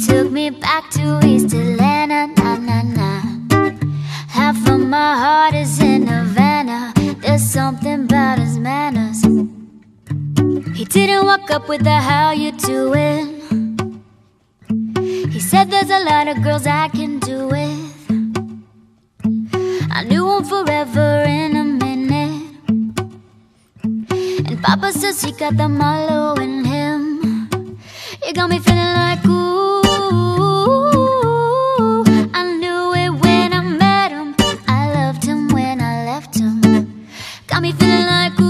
took me back to East Atlanta, na na na. Half of my heart is in Havana. There's something about his manners. He didn't walk up with a how you doing. He said there's a lot of girls I can do with. I knew him forever in a minute. And Papa says he got the Malo in him. You got me feeling like ooh. I knew it when I met him. I loved him when I left him. Got me feeling like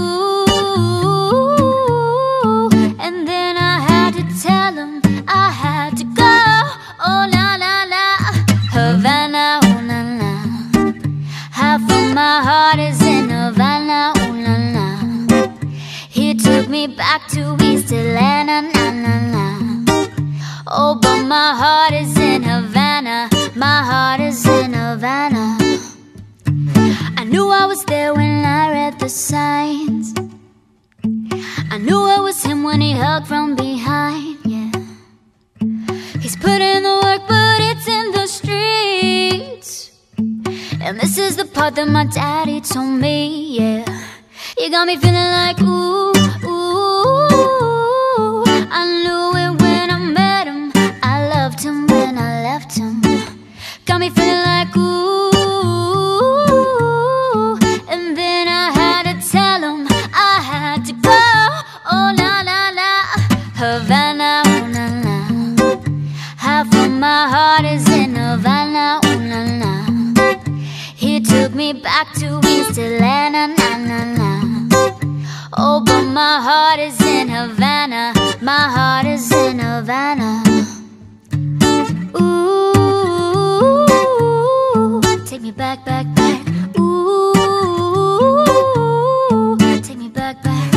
ooh. And then I had to tell him I had to go. Oh la la la, Havana, oh la la. Half of my heart is in Havana, oh la la. He took me back to East Atlanta, na na na. Oh, but my heart is in Havana. My heart is in Havana. I knew I was there when I read the signs. I knew it was him when he hugged from behind, yeah. He's put in the work, but it's in the streets. And this is the part that my daddy told me, yeah. You got me feeling like ooh, ooh. I knew it when I met him. I loved him when I left him. Got me feeling like ooh. And then I had to tell him I had to go. Oh la la la, Havana, oh la la. Half of my heart is in Havana, oh la la. He took me back to East Atlanta, na na na. Oh, but my heart is in Havana. My heart is in Havana. Ooh, take me back, back, back. Ooh, take me back, back.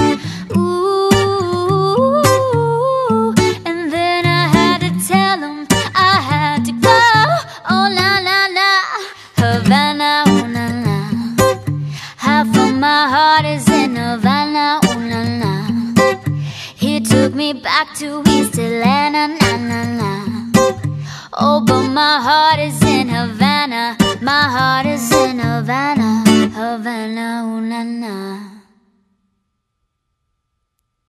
Ooh, and then I had to tell him I had to go. Oh la la la, Havana, oh la la. Half of my heart is in Havana, oh la la. He took me back to East Atlanta, na na na. Oh, but my heart is in Havana. My heart is in Havana, Havana, oh la la.